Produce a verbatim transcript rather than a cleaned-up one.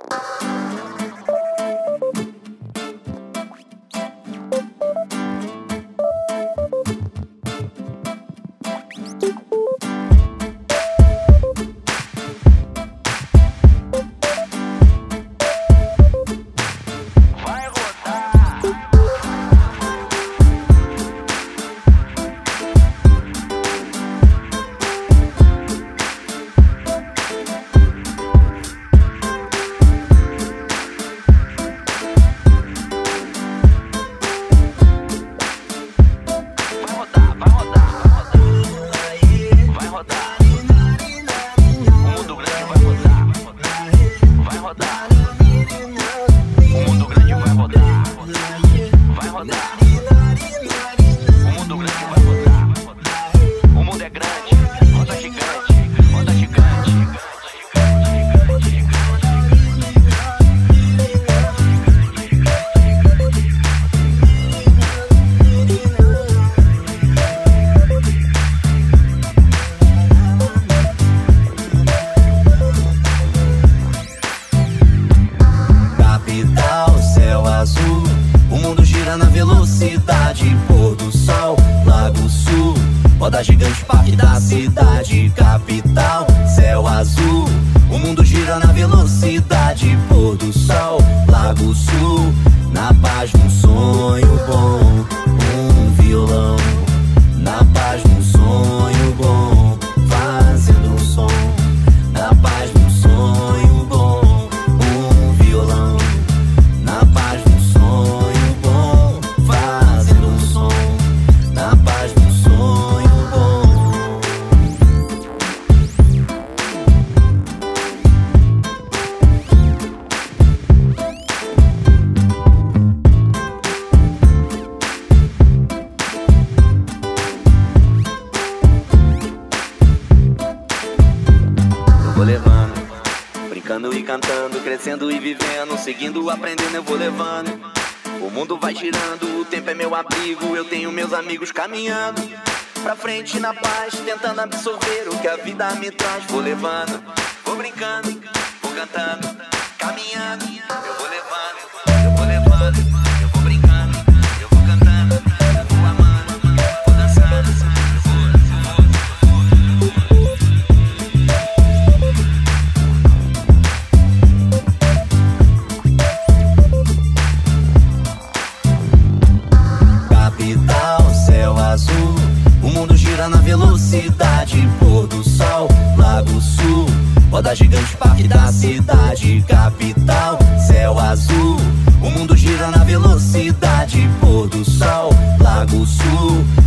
Roda gigante, parque da cidade, capital, céu azul. O mundo gira na velocidade, pôr do sol, Lago Sul. Na paz de um sonho bom, um violão. Na paz de um sonho bom, fazendo um som. Na paz de um sonho bom, um violão. Na paz de um sonho bom, fazendo um som. Na paz de um sonho bom. Eu vou levando, brincando e cantando, crescendo e vivendo, seguindo, aprendendo, eu vou levando. O mundo vai girando, o tempo é meu abrigo, eu tenho meus amigos caminhando pra frente na paz, tentando absorver o que a vida me traz. Vou levando, vou brincando, vou cantando, caminhando. Eu vou levando, eu vou levando, eu vou brincando, eu vou cantando, eu vou amando, vou dançando, eu vou, capital, céu azul. O mundo gira na velocidade, pôr do sol, Lago Sul. Roda gigante, parque da cidade, capital, céu azul. O mundo gira na velocidade, pôr do sol, Lago Sul.